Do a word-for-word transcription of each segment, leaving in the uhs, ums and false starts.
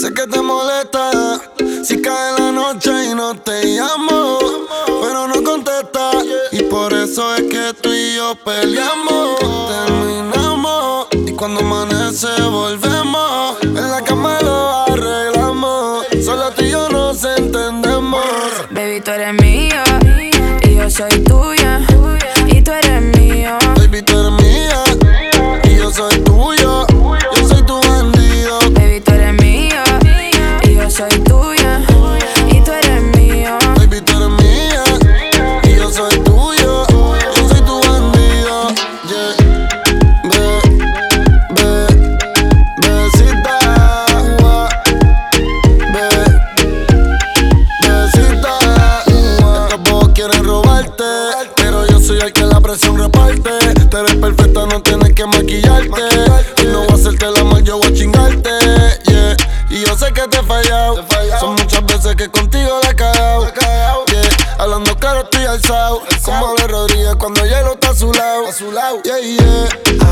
Sé que te molesta si cae la noche y no te llamo, pero no contesta, y por eso es que tú y yo peleamos. Terminamos y cuando amanece volvemos. En la cama lo arreglamos, solo tú y yo nos entendemos. Baby, tú eres mía y yo soy tuya, y tú eres mío. Baby, tú eres mía y yo soy tuyo, yo soy tu bandido. Baby, tú eres mía y yo soy tuya, y tú eres mío. Baby, tú eres mía y yo soy tuyo, yo soy tu bandido. Yeah. Be, be, besita, ua. Be, besita, ua. Estos bobos quieren robarte, pero yo soy el que la presión reparte. Tú eres perfecta, no tienes que maquillarte. Y no voy a hacerte el amor, yo voy a chingarte. Yeah. Y yo sé que te he fallado. Son muchas veces que contigo la he cagado. Yeah. Hablando claro estoy alzado, como Ale Rodríguez cuando hielo está a su lado. Yeah, yeah.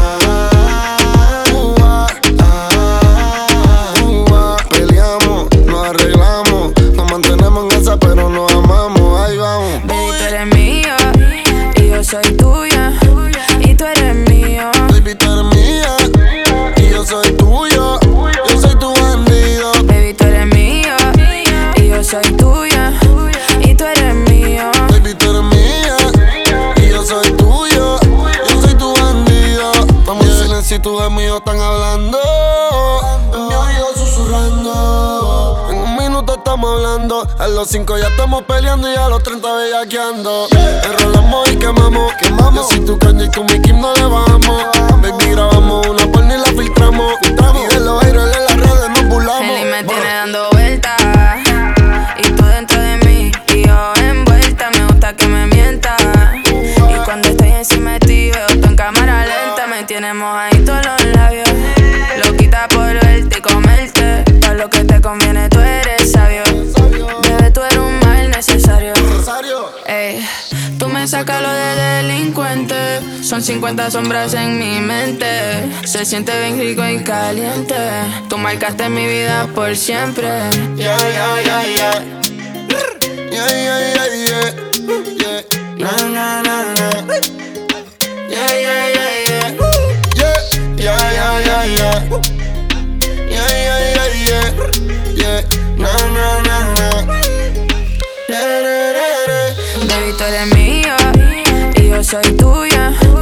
Ah, ua, ah, ua. Peleamos, nos arreglamos, nos mantenemos en esa pero nos amamos. Ahí vamos. Baby, tú eres mía y yo soy tuya, y tú eres mío. Baby, tú eres mía y yo soy tuyo, yo soy tu bandido. Baby, tú eres mía y yo soy tuya, y tú eres mío. Baby, tú eres mía y yo soy tuyo, yo soy tu bandido. Estamos en silencio y tus amigos están hablando, en mi oído susurrando. En un minuto estamos hablando, a los cinco ya estamos peleando y a los treinta bellaqueando. Enrolamos y quemamos, quemamos. Yo soy tu caña y con mi Kim no le bajamos. Baby, grabamos una porno y la filtramos, filtramos. Y de los aires en las redes nos burlamos. Él me tiene dando vueltas, y tú dentro de mí, y yo envuelta. Me gusta que me mientas, y cuando estoy encima de ti veo tú en cámara lenta. Me tienes mojadito los labios, loquita por verte y comerte. Para lo que te conviene tú eres sabio, bebé, tú eres un mal necesario. Ey, tú me sacas lo de delincuente, son cincuenta sombras en mi mente. Se siente bien rico y caliente, tú marcaste mi vida por siempre. Yeah, yeah, yeah, yeah. Yeah, yeah, yeah, yeah. Yeah. Na, na, na, na. Yeah, yeah, yeah, yeah. Yeah, yeah, yeah, yeah, yeah. Yeah, yeah, yeah, yeah. Yeah. Na, na, na, na. Baby, tú eres mía y yo soy tuya,